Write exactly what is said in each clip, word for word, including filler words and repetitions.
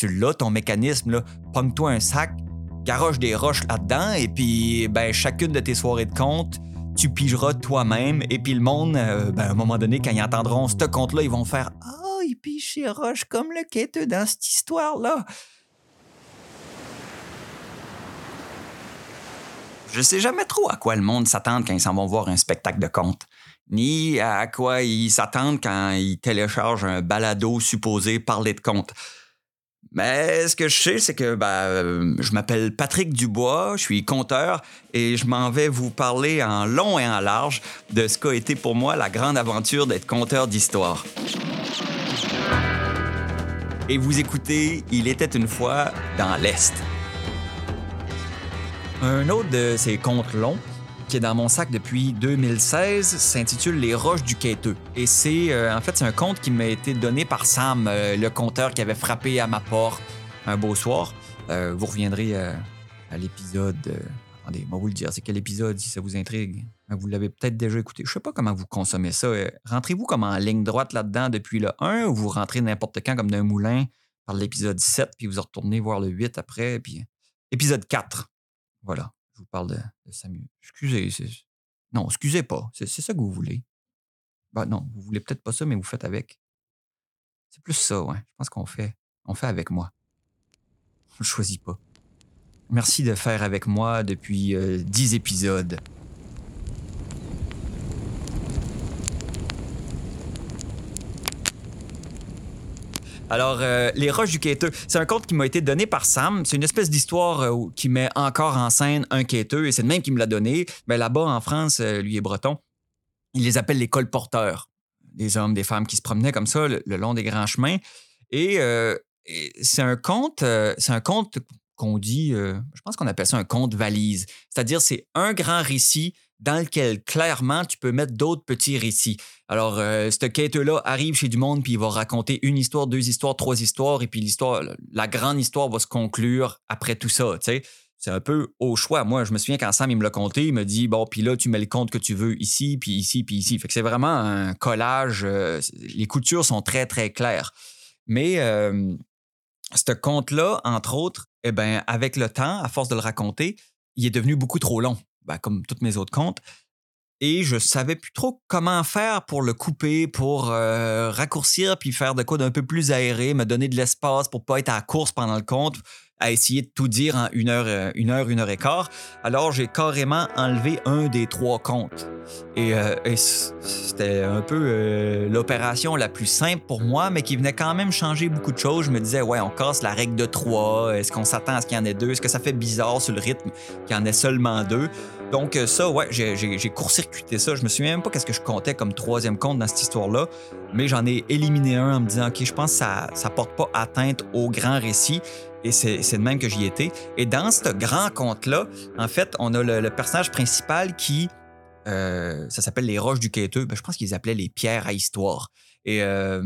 tu l'as, ton mécanisme, là. Pogne-toi un sac, garoche des roches là-dedans, et puis, ben, chacune de tes soirées de conte, tu pigeras toi-même, et puis le monde, euh, ben, à un moment donné, quand ils entendront ce conte-là, ils vont faire « Ah, oh, il pige ses roches comme le quêteux dans cette histoire-là. » Je sais jamais trop à quoi le monde s'attend quand ils s'en vont voir un spectacle de conte, ni à quoi ils s'attendent quand ils téléchargent un balado supposé parler de conte. Mais ce que je sais, c'est que ben, euh, je m'appelle Patrick Dubois, je suis conteur et je m'en vais vous parler en long et en large de ce qu'a été pour moi la grande aventure d'être conteur d'histoire. Et vous écoutez Il était une fois dans l'Est. Un autre de ces contes longs, qui est dans mon sac depuis deux mille seize, s'intitule Les Roches du Quêteux. Et c'est, euh, en fait, c'est un conte qui m'a été donné par Sam, euh, le conteur qui avait frappé à ma porte un beau soir. Euh, vous reviendrez euh, à l'épisode... Euh... Attendez, moi vous le dire, c'est quel épisode, si ça vous intrigue? Vous l'avez peut-être déjà écouté. Je sais pas comment vous consommez ça. Euh, rentrez-vous comme en ligne droite là-dedans depuis le un, ou vous rentrez n'importe quand comme d'un moulin par l'épisode sept, puis vous retournez voir le huit après, puis épisode quatre. Voilà, je vous parle de, de Samuel. Excusez, c'est... Non, excusez pas, c'est, c'est ça que vous voulez. Ben non, vous voulez peut-être pas ça, mais vous faites avec. C'est plus ça, ouais. Je pense qu'on fait, on fait avec moi. Je choisis pas. Merci de faire avec moi depuis euh, dix épisodes. Alors, euh, Les Roches du Quêteux, c'est un conte qui m'a été donné par Sam. C'est une espèce d'histoire euh, qui met encore en scène un quêteux, et c'est le même qui me l'a donné. Mais là-bas, en France, euh, lui est breton, il les appelle les colporteurs. Des hommes, des femmes qui se promenaient comme ça le, le long des grands chemins. Et, euh, et c'est un conte, euh, c'est un conte qu'on dit, euh, je pense qu'on appelle ça un conte valise. C'est-à-dire, c'est un grand récit dans lequel, clairement, tu peux mettre d'autres petits récits. Alors, euh, ce quêteux-là arrive chez du monde, puis il va raconter une histoire, deux histoires, trois histoires, et puis l'histoire, la grande histoire va se conclure après tout ça, tu sais. C'est un peu au choix. Moi, je me souviens quand Sam, il me l'a conté, il me dit, bon, puis là, tu mets le conte que tu veux ici, puis ici, puis ici. Fait que c'est vraiment un collage. Euh, les coutures sont très, très claires. Mais euh, ce conte-là, entre autres, eh ben, avec le temps, à force de le raconter, il est devenu beaucoup trop long, ben, comme tous mes autres contes. Et je savais plus trop comment faire pour le couper, pour euh, raccourcir, puis faire de quoi d'un peu plus aéré, me donner de l'espace pour pas être à la course pendant le conte, à essayer de tout dire en une heure, une heure, une heure et quart. Alors, j'ai carrément enlevé un des trois contes. Et, euh, et c'était un peu euh, l'opération la plus simple pour moi, mais qui venait quand même changer beaucoup de choses. Je me disais, ouais, on casse la règle de trois. Est-ce qu'on s'attend à ce qu'il y en ait deux? Est-ce que ça fait bizarre sur le rythme qu'il y en ait seulement deux? Donc ça, ouais, j'ai, j'ai, j'ai court-circuité ça. Je me souviens même pas qu'est-ce que je comptais comme troisième conte dans cette histoire-là, mais j'en ai éliminé un en me disant, OK, je pense que ça, ça porte pas atteinte au grand récit. Et c'est, c'est de même que j'y étais. Et dans ce grand conte-là, en fait, on a le, le personnage principal qui... Euh, ça s'appelle les Roches du Quêteux. Ben, je pense qu'ils appelaient les pierres à histoire. Et, euh,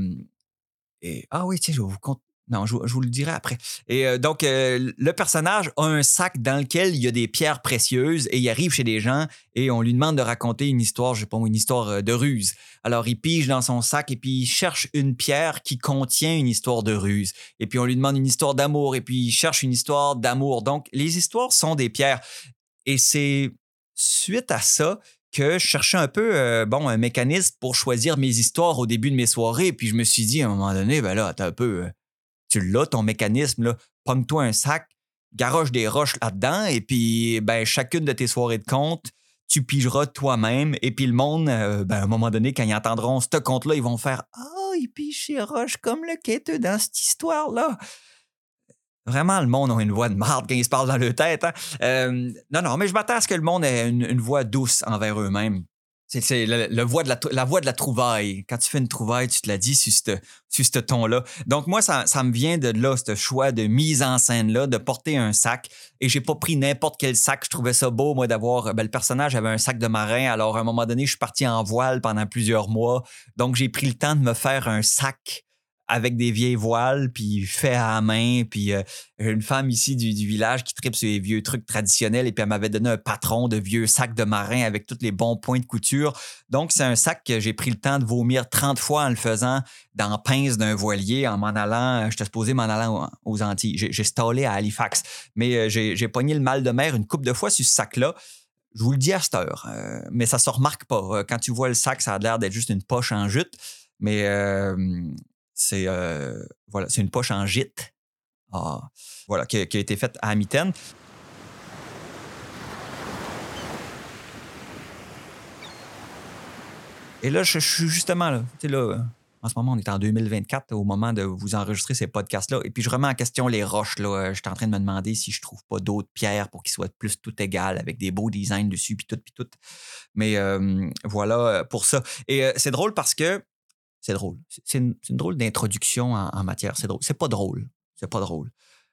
et ah oui, tiens, je vais vous compte. Non, je, je vous le dirai après. Et euh, donc, euh, le personnage a un sac dans lequel il y a des pierres précieuses et il arrive chez des gens et on lui demande de raconter une histoire, je sais pas, une histoire de ruse. Alors, il pige dans son sac et puis il cherche une pierre qui contient une histoire de ruse. Et puis, on lui demande une histoire d'amour et puis il cherche une histoire d'amour. Donc, les histoires sont des pierres. Et c'est suite à ça que je cherchais un peu euh, bon, un mécanisme pour choisir mes histoires au début de mes soirées. Puis je me suis dit, à un moment donné, ben là, attends un peu, euh, tu l'as, ton mécanisme, là, pogne-toi un sac, garoche des roches là-dedans, et puis ben, chacune de tes soirées de conte, tu pigeras toi-même. Et puis le monde, euh, ben, à un moment donné, quand ils entendront ce conte-là, ils vont faire « Ah, oh, il pige ses roches comme le quêteux dans cette histoire-là. » Vraiment, le monde a une voix de marde quand ils se parlent dans leur tête. Hein? Euh, non, non, mais je m'attends à ce que le monde ait une, une voix douce envers eux-mêmes. C'est, c'est le, le voix de la, la voix de la trouvaille. Quand tu fais une trouvaille, tu te la dis sur ce sur ce ton-là. Donc moi, ça, ça me vient de là, ce choix de mise en scène-là, de porter un sac. Et j'ai pas pris n'importe quel sac. Je trouvais ça beau, moi, d'avoir... Ben, le personnage avait un sac de marin. Alors, à un moment donné, je suis parti en voile pendant plusieurs mois. Donc, j'ai pris le temps de me faire un sac avec des vieilles voiles, puis fait à la main, puis euh, une femme ici du, du village qui tripe sur les vieux trucs traditionnels, et puis elle m'avait donné un patron de vieux sacs de marin avec tous les bons points de couture. Donc, c'est un sac que j'ai pris le temps de vomir trente fois en le faisant dans la pince d'un voilier, en m'en allant, j'étais supposé m'en allant aux Antilles. J'ai, j'ai stallé à Halifax, mais euh, j'ai, j'ai pogné le mal de mer une couple de fois sur ce sac-là. Je vous le dis à cette heure, euh, mais ça se remarque pas. Quand tu vois le sac, ça a l'air d'être juste une poche en jute, mais... Euh, C'est, euh, voilà, c'est une poche en gîte ah, voilà, qui, qui a été faite à mitaine. Et là, je, je suis justement là. Tu sais, là, en ce moment, on est en deux mille vingt-quatre au moment de vous enregistrer ces podcasts-là. Et puis, je remets en question les roches. Là. Je suis en train de me demander si je trouve pas d'autres pierres pour qu'ils soient plus tout égal avec des beaux designs dessus, puis tout, puis tout. Mais euh, voilà pour ça. Et euh, c'est drôle parce que C'est drôle. C'est une, c'est une drôle d'introduction en, en matière. C'est drôle. C'est pas drôle. C'est pas drôle.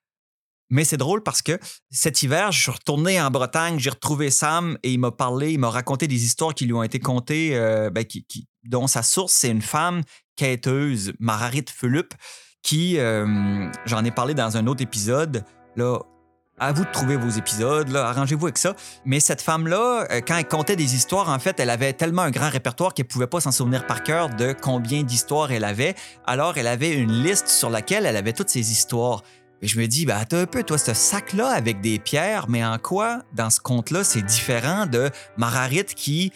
Mais c'est drôle parce que cet hiver, je suis retourné en Bretagne, j'ai retrouvé Sam et il m'a parlé, il m'a raconté des histoires qui lui ont été contées, euh, ben, qui, qui, dont sa source, c'est une femme quêteuse, Mararit Fulup, qui, euh, j'en ai parlé dans un autre épisode, là, à vous de trouver vos épisodes, là, arrangez-vous avec ça. Mais cette femme-là, euh, quand elle contait des histoires, en fait, elle avait tellement un grand répertoire qu'elle ne pouvait pas s'en souvenir par cœur de combien d'histoires elle avait. Alors, elle avait une liste sur laquelle elle avait toutes ses histoires. Et je me dis, ben, attends un peu, toi, ce sac-là avec des pierres, mais en quoi, dans ce conte-là, c'est différent de Mararit qui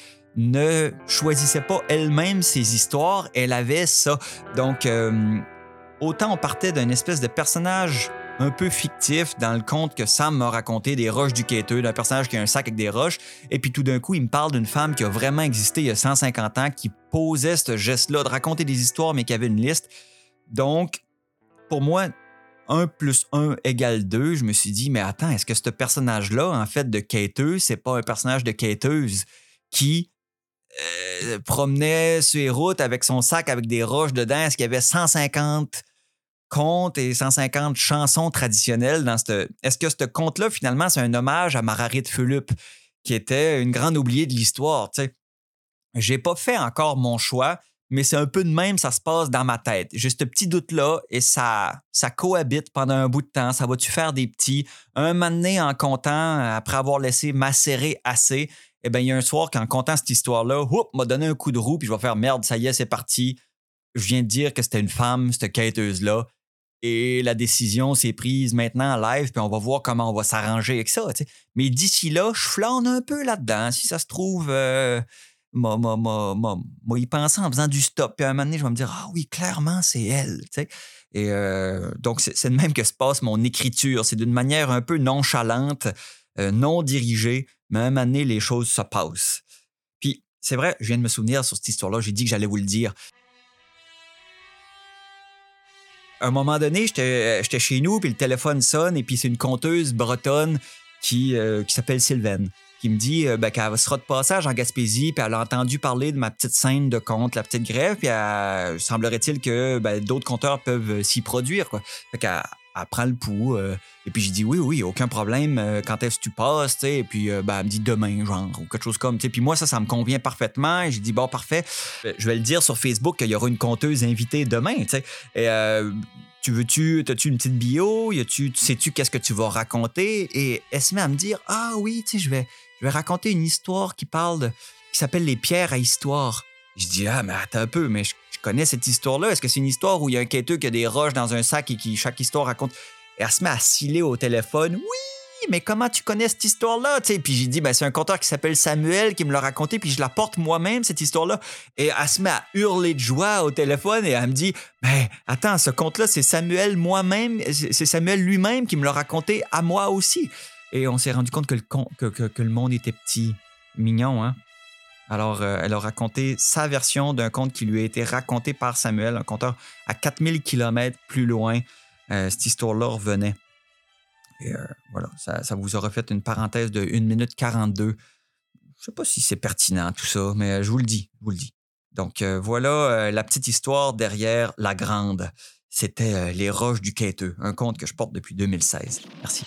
ne choisissait pas elle-même ses histoires, elle avait ça. Donc, euh, autant on partait d'un espèce de personnage un peu fictif dans le conte que Sam m'a raconté des roches du quêteux, d'un personnage qui a un sac avec des roches, et puis tout d'un coup, il me parle d'une femme qui a vraiment existé il y a cent cinquante ans, qui posait ce geste-là de raconter des histoires, mais qui avait une liste. Donc, pour moi, un plus un égale deux, je me suis dit, mais attends, est-ce que ce personnage-là, en fait, de quêteux, c'est pas un personnage de quêteuse qui euh, promenait sur les routes avec son sac avec des roches dedans? Est-ce qu'il y avait cent cinquante contes et cent cinquante chansons traditionnelles dans ce... Est-ce que ce conte-là, finalement, c'est un hommage à Mararit Fulup, qui était une grande oubliée de l'histoire, tu sais? J'ai pas fait encore mon choix, mais c'est un peu de même, ça se passe dans ma tête. J'ai ce petit doute-là et ça, ça cohabite pendant un bout de temps. Ça va-tu faire des petits? Un moment donné, en comptant, après avoir laissé macérer assez, eh bien, il y a un soir qu'en comptant cette histoire-là, hop, m'a donné un coup de roue, puis je vais faire merde, ça y est, c'est parti. Je viens de dire que c'était une femme, cette quêteuse-là. Et la décision s'est prise maintenant en live, puis on va voir comment on va s'arranger avec ça. T'sais. Mais d'ici là, je flâne un peu là-dedans. Si ça se trouve, euh, moi, moi, moi, moi, moi, y pensant en faisant du stop. Puis à un moment donné, je vais me dire, ah oui, clairement, c'est elle. T'sais. Et euh, donc, c'est, c'est de même que se passe mon écriture. C'est d'une manière un peu nonchalante, euh, non dirigée, mais à un moment donné, les choses se passent. Puis, c'est vrai, je viens de me souvenir sur cette histoire-là, j'ai dit que j'allais vous le dire. À un moment donné, j'étais, j'étais chez nous, puis le téléphone sonne, et puis c'est une conteuse bretonne qui, euh, qui s'appelle Sylvaine, qui me dit euh, ben, qu'elle sera de passage en Gaspésie, puis elle a entendu parler de ma petite scène de conte, La Petite Grève, puis elle, semblerait-il que ben, d'autres conteurs peuvent s'y produire, quoi. Fait qu'elle elle prend le pouls, euh, et puis je dis oui, oui, aucun problème, euh, quand est-ce que tu passes, tu sais, et puis euh, ben, elle me dit demain, genre, ou quelque chose comme, tu sais, puis moi, ça, ça me convient parfaitement, et j'ai dit bon, parfait, je vais le dire sur Facebook qu'il y aura une conteuse invitée demain, tu sais, et euh, tu veux-tu, as-tu une petite bio, y a-tu, sais-tu qu'est-ce que tu vas raconter, et elle se met à me dire, ah oui, tu sais, je vais, je vais raconter une histoire qui parle de, qui s'appelle Les pierres à histoire. Je dis, ah, mais attends un peu, mais je, je connais cette histoire-là. Est-ce que c'est une histoire où il y a un quêteux qui a des roches dans un sac et qui, chaque histoire raconte... Et elle se met à sciller au téléphone. Oui, mais comment tu connais cette histoire-là? T'sais, puis j'ai dit, ben, c'est un conteur qui s'appelle Samuel qui me l'a raconté, puis je la porte moi-même, cette histoire-là. Et elle se met à hurler de joie au téléphone et elle me dit, ben, attends, ce conte-là, c'est Samuel moi-même, c'est Samuel lui-même qui me l'a raconté à moi aussi. Et on s'est rendu compte que le, con, que, que, que le monde était petit. Mignon, hein? Alors, euh, elle a raconté sa version d'un conte qui lui a été raconté par Samuel, un conteur à quatre mille kilomètres plus loin. Euh, cette histoire-là revenait. Et euh, voilà, ça, ça vous aura fait une parenthèse de une minute quarante-deux. Je ne sais pas si c'est pertinent tout ça, mais je vous le dis, je vous le dis. Donc, euh, voilà euh, la petite histoire derrière la grande. C'était euh, Les Roches du Quêteux, un conte que je porte depuis deux mille seize. Merci.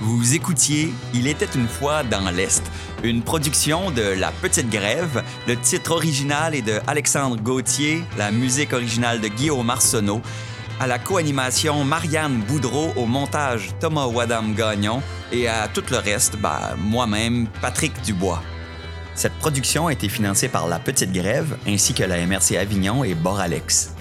Vous écoutiez Il était une fois dans l'Est, une production de La Petite Grève. Le titre original est de Alexandre Gauthier, la musique originale de Guillaume Arsenault, à la co-animation Marianne Boudreau, au montage Thomas Wadam-Gagnon et à tout le reste, ben, moi-même, Patrick Dubois. Cette production a été financée par La Petite Grève ainsi que la M R C Avignon et Boralex.